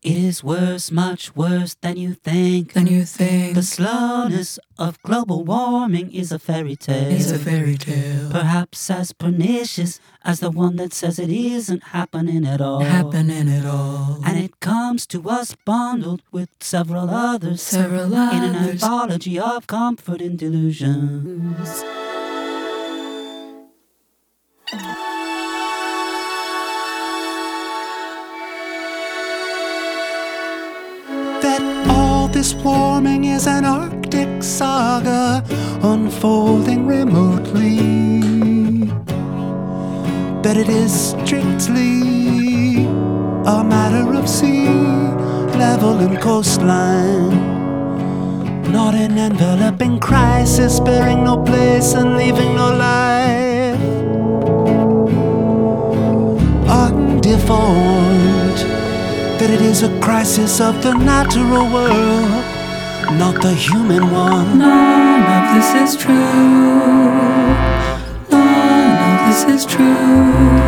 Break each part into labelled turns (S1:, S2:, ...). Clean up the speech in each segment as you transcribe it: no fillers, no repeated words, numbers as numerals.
S1: It is worse, much worse than you think. The slowness of global warming is a fairy tale. Perhaps as pernicious as the one that says it isn't happening at all. And it comes to us bundled with several others. In an anthology of comfort and delusions. That all this warming is an Arctic saga unfolding remotely. That it is strictly a matter of sea level and coastline. Not an enveloping crisis, sparing no place and leaving no life undeformed. That it is a crisis of the natural world, not the human one.
S2: None of this is true. None of this is true.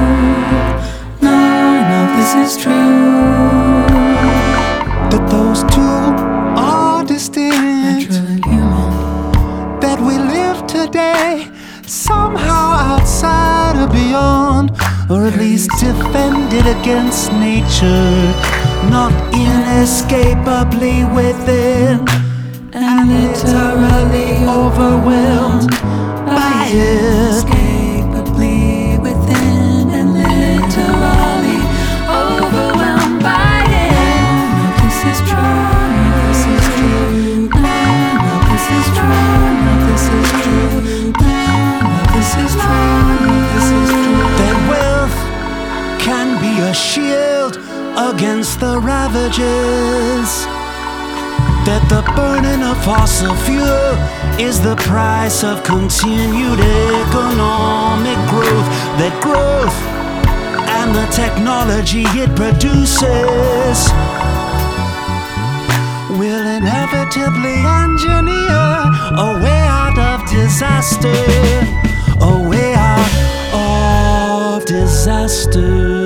S2: None of this is true.
S1: That those two are distinct.
S2: Natural and human.
S1: That we live today somehow outside or beyond, or at least defended against nature, not inescapably within, and literally overwhelmed by it.
S2: Inescapably within and literally overwhelmed by it. None of this is true. None of this is true. None of this is true. None of this is true. None of this is true. None of this is true.
S1: That wealth can be a shield against the ravages. That the burning of fossil fuel is the price of continued economic growth. That growth and the technology it produces will inevitably engineer a way out of disaster. A way out of disaster.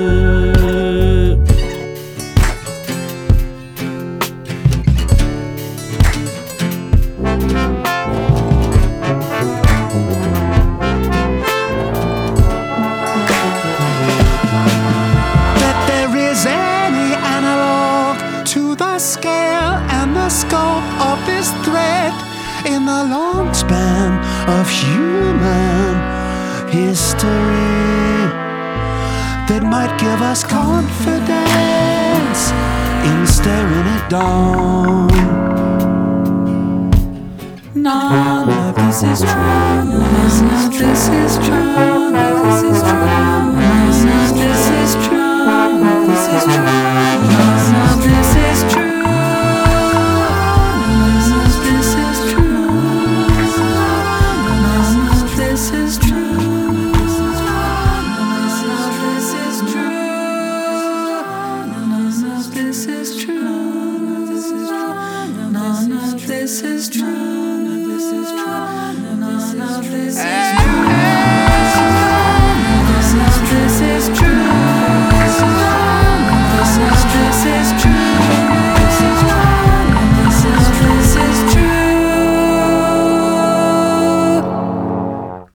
S1: That there is any analog to the scale and the scope of this threat in the long span of human history that might give us confidence in staring it down.
S2: None of this is true. None of this is true.